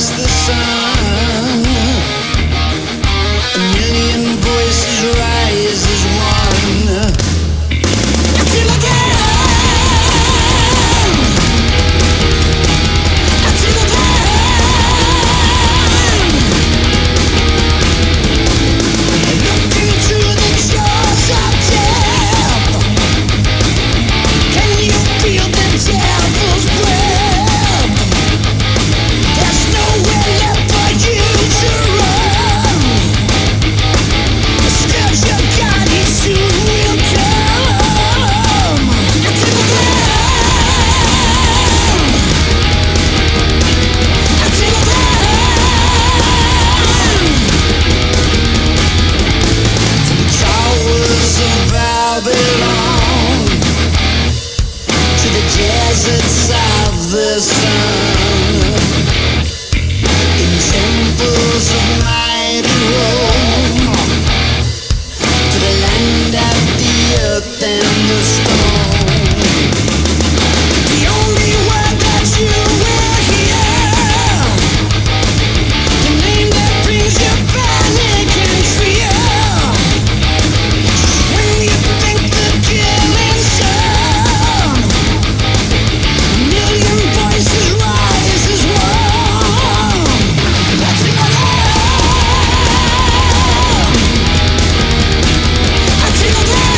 across the sun. A million voices rise as one. Until again. Until again. Look into the jaws of death. Can you feel the devil's breath? There's nowhere left for you to run. The scourge of God, he soon will come. Until the ground. Until the ground. To the towers of Babylon, to the deserts of the sun, in temples of mighty Rome, to the land of the earth and the stone. The only word that you will hear, the name that brings you panic and fear. When you think the killing's done, a million voices rise as one. Let's sing along. Until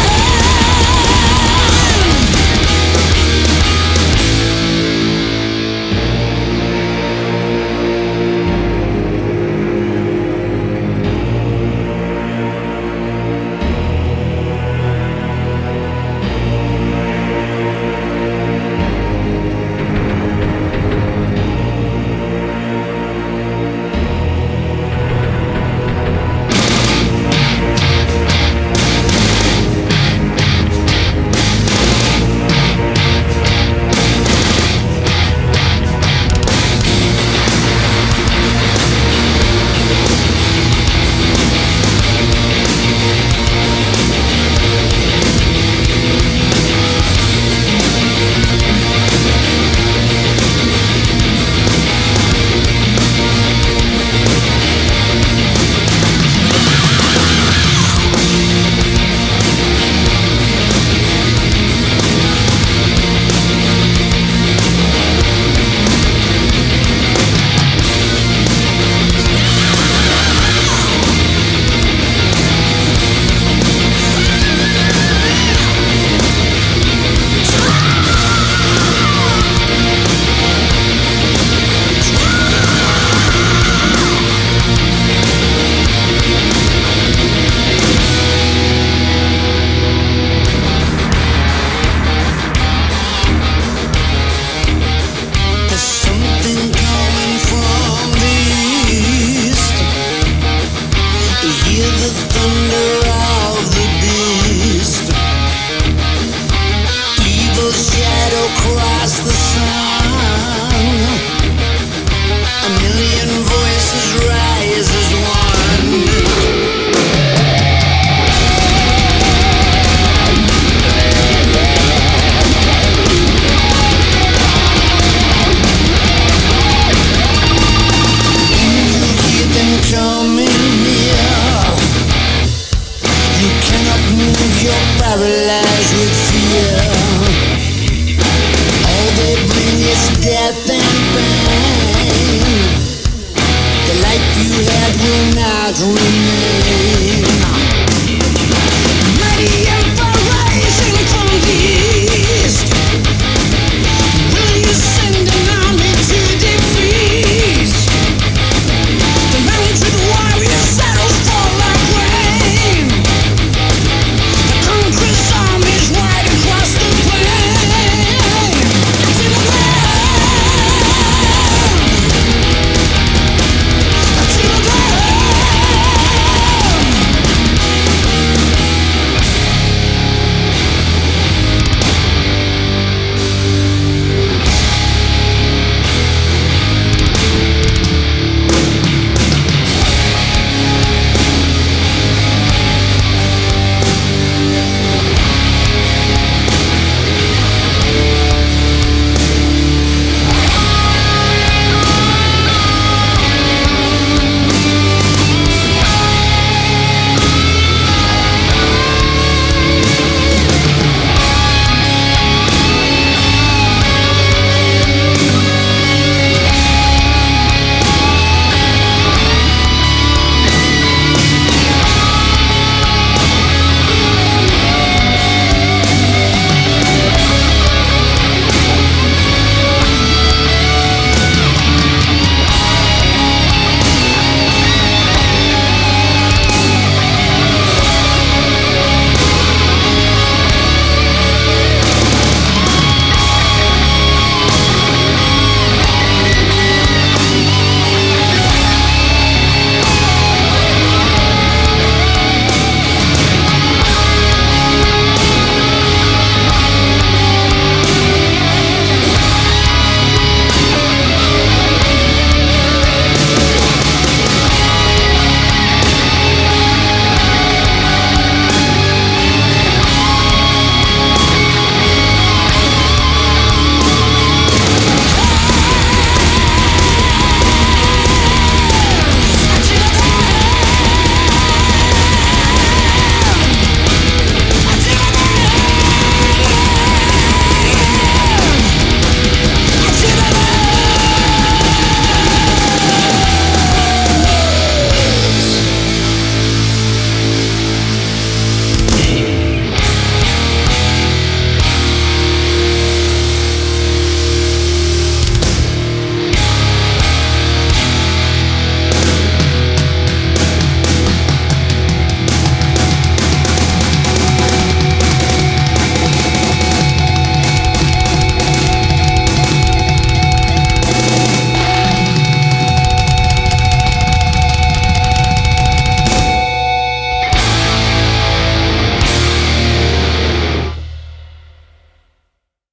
there's something coming from the east. You hear the thunder of the beast. Evil shadow cross the sun. A million voices rise as one. You hear them coming near. You cannot move, you're paralyzed with fear. All they bring is death and pain. The life you had will not remain.